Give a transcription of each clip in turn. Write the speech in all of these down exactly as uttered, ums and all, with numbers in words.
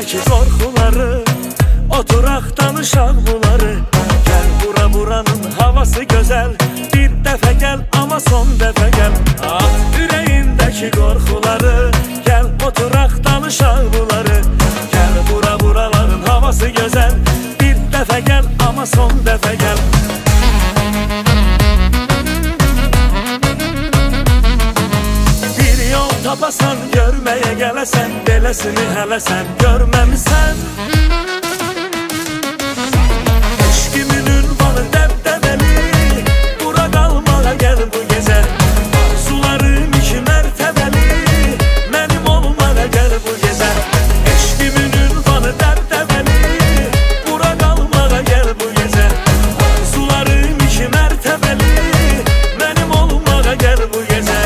yüreğindeki korkuları, oturak danışak bunları. Gel bura, buranın havası güzel, bir defa gel ama son defa gel. At yüreğindeki korkuları, gel oturak danışak bunları. Gel bura, buraların havası güzel, bir defa gel ama son defa gel. Bir yol tapasan, görmeye gelesen, belesini hele sen görmemişsen. Eşkimin ünvanı debdebeli, bura kalmağa gel bu gece. Arzularım iki mertebeli, benim olmağa gel bu gece. Eşkimin ünvanı debdebeli, bura kalmağa gel bu gece. Arzularım iki mertebeli, benim olmağa gel bu gece.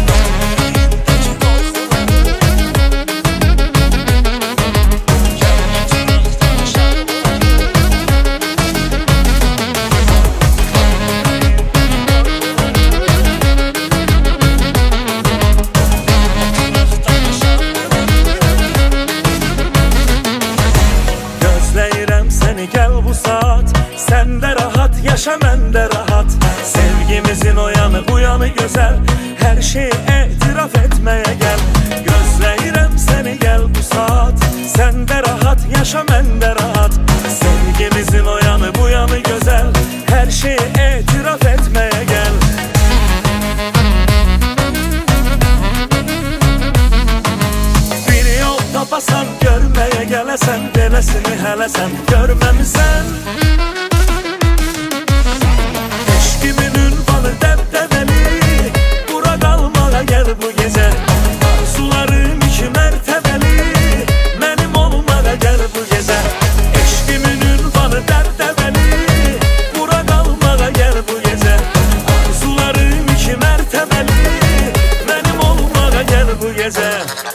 Gel bu saat, sen de rahat yaşa, ben de rahat. Sevgimizin o yanı bu yanı güzel, her şeyi itiraf etmeye gel. Gözleyirem seni gel bu saat, sen de rahat yaşa, ben de rahat. Sevgimizin o yanı bu yanı güzel, her şeyi itiraf etmeye gel. Bir yol tapasan, görmeye gelesen, belesini hele sen görmemişsen. Eşkimin ünvanı debdebeli, bura kalmağa gel bu gece. Arzularım iki mertebeli, benim olmağa gel bu gece. Eşkimin ünvanı debdebeli, bura kalmağa gel bu gece. Arzularım iki mertebeli, benim olmağa gel bu gece.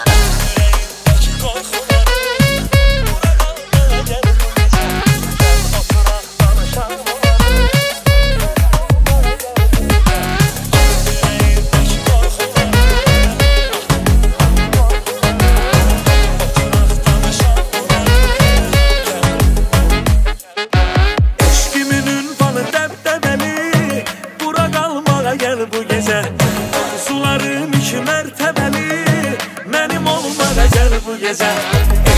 Gel bu gece, arzularım iki mertebeli, benim olmağa gel bu gece.